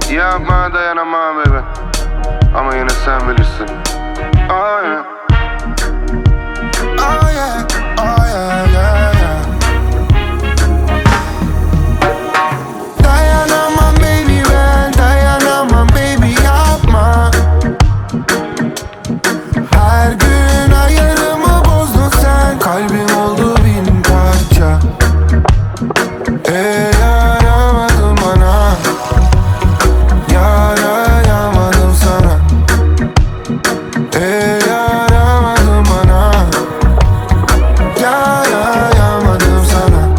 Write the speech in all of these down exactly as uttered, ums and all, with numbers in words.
Yapma dayanamam baby, ama yine sen bilirsin. Oh yeah. Oh yeah, oh yeah, yeah, yeah. Dayanamam baby, ben dayanamam baby, yapma. Her gün ayarımı bozdun sen, kalbim oldu bin parça. Ey yaramadım bana, yarayamadım sana. Ey yaramadım bana, yarayamadım sana.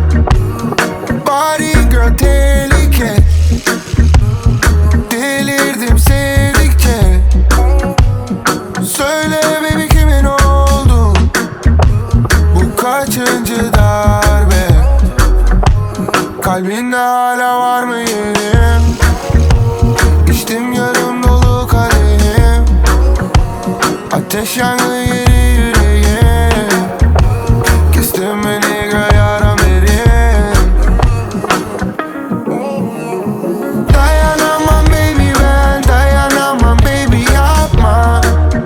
Body girl tehlike, delirdim sevdikçe. Söyle baby kimin oldu, bu kaçıncı darbe? Kalbinde hala var mı yerim? İçtim yarım dolu kadehim, ateş yangı yeri yüreğim. Kestim beni yaram derim. Dayanamam baby, ben dayanamam baby, yapma.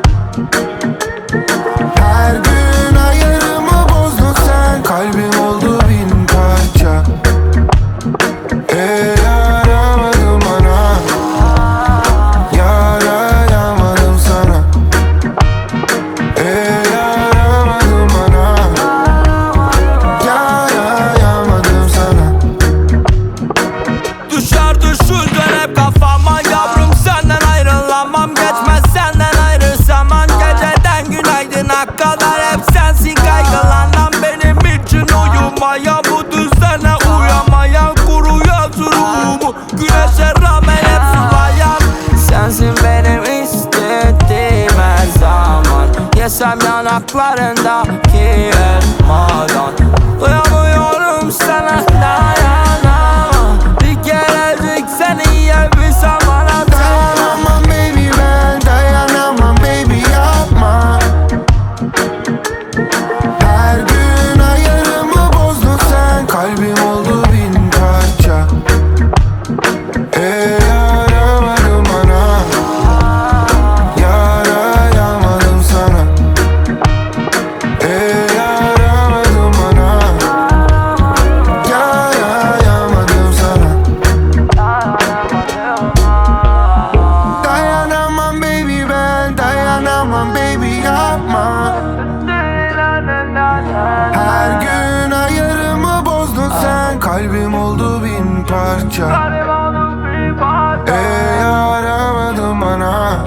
Her gün ayarımı bozdun sen, kalbim oldu bin parça. Ey yaramadım bana, yarayamadım sana. Ey yaramadım bana, yarayamadım sana. Düşer düşündün hep kafama yavrum, senden ayrılamam. Geçmez senden ayrı zaman, geceden günaydına kadar hep sensin kaygılanan. Benim için uyumaya, bu düzene uyamaya, kuruyor ruhumu güneşe rağmen hep sulayan. Sensin benim istediğim her zaman, yesem yanaklarındaki elmadan. Uyamıyorum sana, dayanamam. Bir kerecik seni yiyebilsem bana da. Dayanamam baby, ben dayanamam baby, yapma. Her gün ayarımı bozdun sen, kalbim oldu bin parça. Ey yaramadım bana, yarayamadım sana. Ey yaramadım bana, yarayamadım sana. Dayanamam baby, ben dayanamam baby, yapma. Her gün ayarımı bozdun sen, kalbim oldu bin parça. Ey yaramadım bana,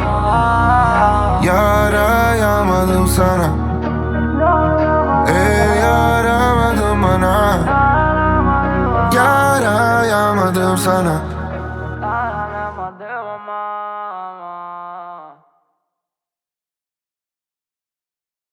yarayamadım sana. Ey yaramadım bana, yarayamadım sana. Dayanamadım ama